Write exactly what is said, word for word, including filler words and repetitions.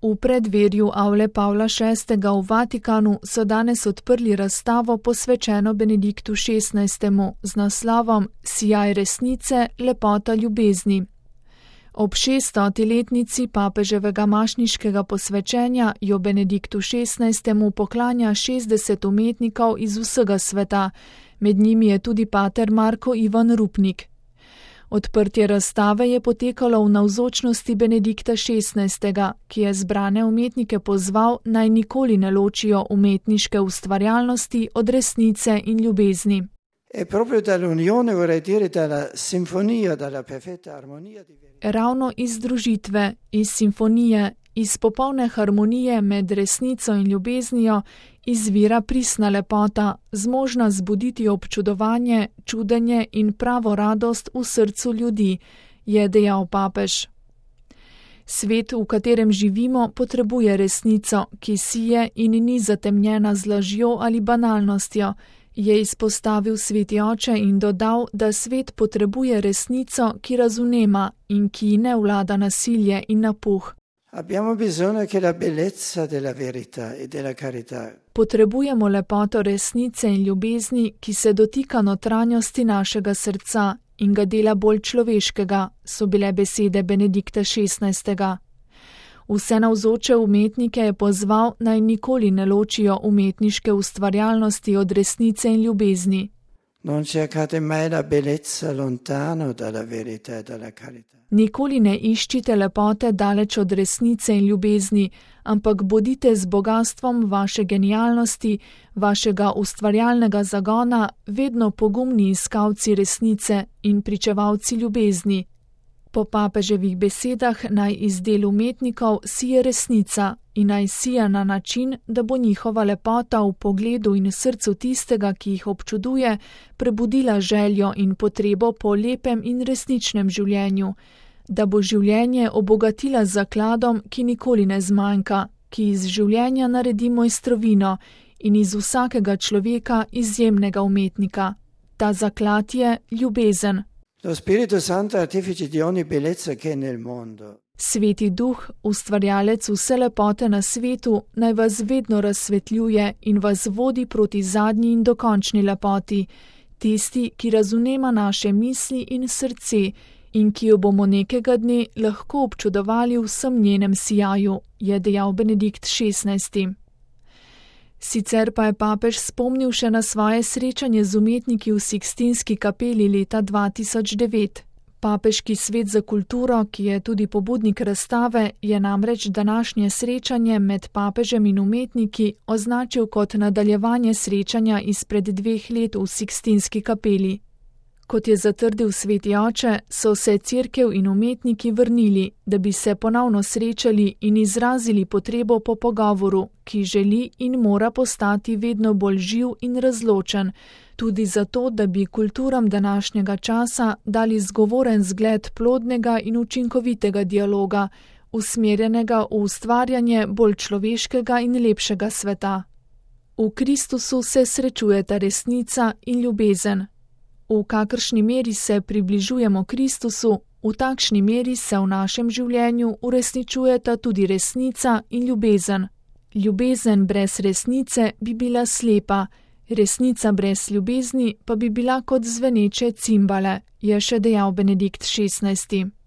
V predverju avle Pavla šestega v Vatikanu so danes odprli razstavo posvečeno Benediktu šestnajstemu z naslovom Sijaj resnice, lepota ljubezni. Ob šeststoti letnici papeževega mašniškega posvečenja jo Benediktu šestnajstemu poklanja šestdeset umetnikov iz vsega sveta, med njimi je tudi pater Marko Ivan Rupnik. Odprtje razstave je potekalo v navzočnosti Benedikta šestnajstega, ki je zbrane umetnike pozval, naj nikoli ne ločijo umetniške ustvarjalnosti od resnice in ljubezni. Ravno iz združitve, iz simfonije, iz popolne harmonije med resnico in ljubeznijo izvira pristna lepota, zmožna zbuditi občudovanje, čudenje in pravo radost v srcu ljudi, je dejal papež. Svet, v katerem živimo, potrebuje resnico, ki sije in ni zatemnjena z lažjo ali banalnostjo, je izpostavil sveti oče in dodal, da svet potrebuje resnico, ki razumema in ki ne vlada nasilje in napuh. Abbiamo bisogno che la bellezza della verità e della carità. Potrebujemo lepoto resnice in ljubezni, ki se dotika notranjosti našega srca in ga dela bolj človeškega, so bile besede Benedikta šestnajstega. Vse navzoče umetnike je pozval, naj nikoli ne ločijo umetniške ustvarjalnosti od resnice in ljubezni. Non cercate mai la bellezza lontano dalla verità e dalla carità. Nikoli ne iščite lepote daleč od resnice in ljubezni, ampak bodite z bogastvom vaše genialnosti, vašega ustvarjalnega zagona, vedno pogumni iskalci resnice in pričevalci ljubezni. Po papeževih besedah naj iz del umetnikov sije resnica in naj sija na način, da bo njihova lepota v pogledu in srcu tistega, ki jih občuduje, prebudila željo in potrebo po lepem in resničnem življenju, da bo življenje obogatila z zakladom, ki nikoli ne zmanjka, ki iz življenja naredi mojstrovino in iz vsakega človeka izjemnega umetnika. Ta zaklad je ljubezen. Lo Spirito Santo artefice di ogni bellezza che è nel mondo. Sveti duh, ustvarjalec vse lepote na svetu, naj vas vedno razsvetljuje in vas vodi proti zadnji in dokončni lepoti, tisti, ki razumema naše misli in srce in ki jo bomo nekega dne lahko občudovali v vsem njenem sijaju, je dejal Benedikt šestnajsti. Sicer pa je papež spomnil še na svoje srečanje z umetniki v Sikstinski kapeli leta dva tisoč devet. Papeški svet za kulturo, ki je tudi pobudnik razstave, je namreč današnje srečanje med papežem in umetniki označil kot nadaljevanje srečanja izpred dveh let v Sikstinski kapeli. Kot je zatrdil sveti oče, so se cerkev in umetniki vrnili, da bi se ponovno srečali in izrazili potrebo po pogovoru, ki želi in mora postati vedno bolj živ in razločen, tudi zato, da bi kulturam današnjega časa dali zgovoren zgled plodnega in učinkovitega dialoga, usmerjenega v ustvarjanje bolj človeškega in lepšega sveta. V Kristusu se srečujeta resnica in ljubezen. V kakršni meri se približujemo Kristusu, v takšni meri se v našem življenju uresničujeta tudi resnica in ljubezen. Ljubezen brez resnice bi bila slepa, resnica brez ljubezni pa bi bila kot zveneče cimbale, je še dejal Benedikt šestnajsti.